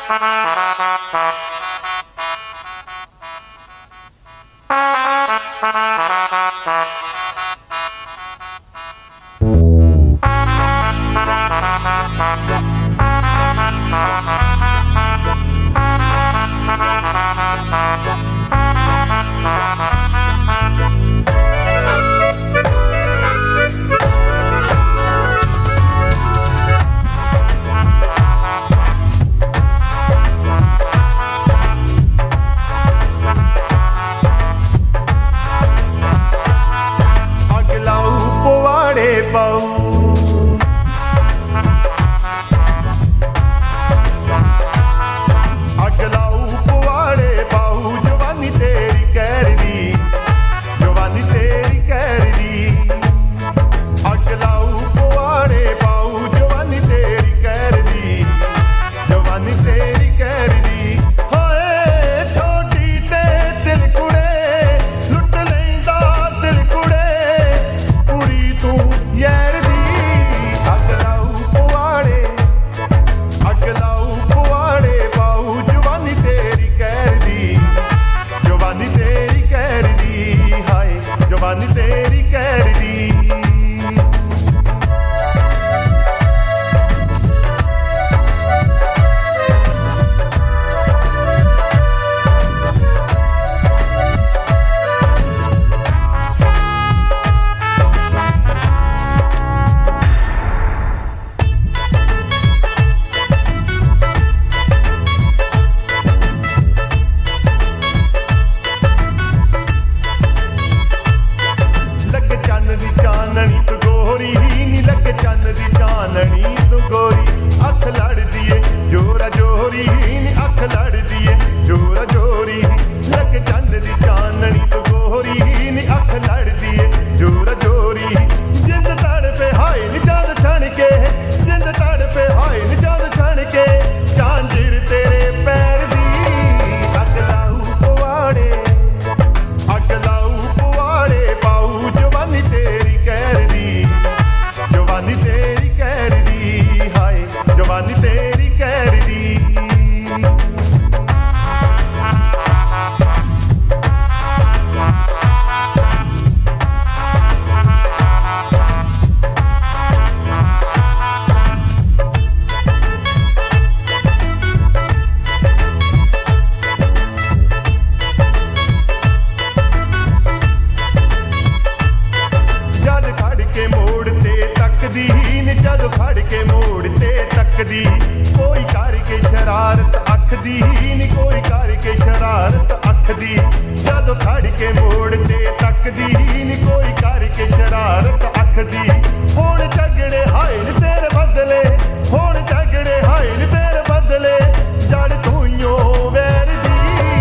तकदी कोई करके शरारत अखदी नी कोई करके शरारत अखदी जद खड़ के मोड़ ते तकदी नी कोई करके शरारत अखदी हुण झगड़े हाय नी तेरे बदले हुण झगड़े हाय नी तेरे बदले जड़ तूइयों वैर दी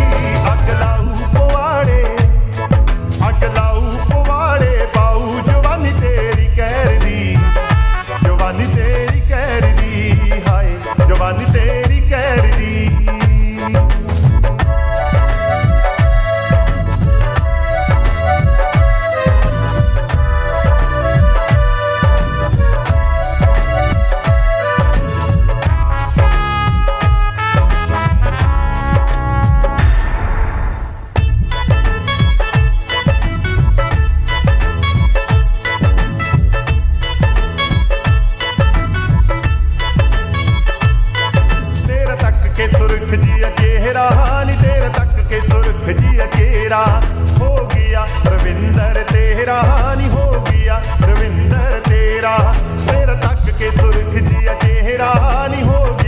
अग लाऊ पवाड़े पाऊ जवानी तेरी कहर दी जवानी तेरी कहर दी हाय जवानी तेरी कहर दी सुरख जिया चेहरा नी तेरा तक के सुरख जिया चेहरा हो गया रविंदर तेरा नी हो गया रविंदर तेरा तेरा तक के सुरख जिया चेहरा नी हो